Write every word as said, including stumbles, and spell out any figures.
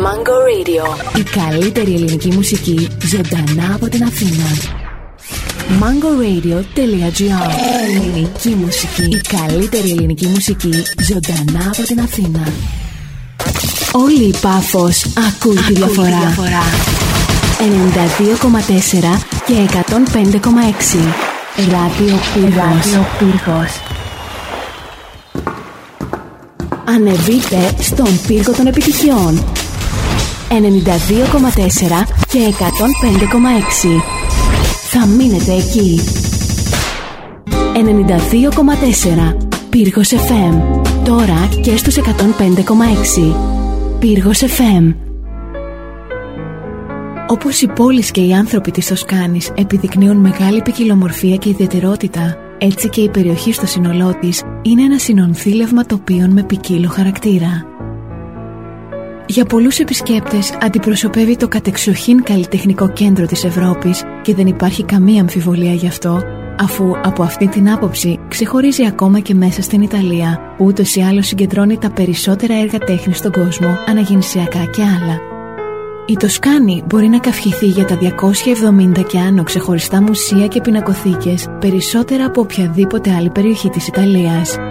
Mango Radio. Η καλύτερη ελληνική μουσική ζωντανά από την Αθήνα. mango radio dot gr. Ελληνική μουσική. Η καλύτερη ελληνική μουσική ζωντανά από την Αθήνα. Όλη η Πάφος ακούει τη διαφορά. διαφορά. ενενήντα δύο κόμμα τέσσερα και εκατόν πέντε κόμμα έξι. Ράδιο Πύργος. Ανεβείτε στον πύργο των επιτυχιών. ενενήντα δύο κόμμα τέσσερα και εκατόν πέντε κόμμα έξι. Θα μείνετε εκεί. ενενήντα δύο κόμμα τέσσερα Πύργος εφ εμ. Τώρα και στους εκατόν πέντε κόμμα έξι. Πύργος εφ εμ. Όπως οι πόλεις και οι άνθρωποι της Τοσκάνης επιδεικνύουν μεγάλη ποικιλομορφία και ιδιαιτερότητα, έτσι και η περιοχή στο σύνολό της είναι ένα συνονθήλευμα τοπίων με ποικίλο χαρακτήρα. Για πολλούς επισκέπτες αντιπροσωπεύει το κατεξοχήν καλλιτεχνικό κέντρο της Ευρώπης και δεν υπάρχει καμία αμφιβολία γι' αυτό, αφού από αυτή την άποψη ξεχωρίζει ακόμα και μέσα στην Ιταλία, που ούτως ή άλλως συγκεντρώνει τα περισσότερα έργα τέχνης στον κόσμο, αναγεννησιακά και άλλα. Η Τοσκάνη μπορεί να καυχηθεί για τα διακόσια εβδομήντα και άνω ξεχωριστά μουσεία και πινακοθήκες, περισσότερα από οποιαδήποτε άλλη περιοχή της Ιταλίας.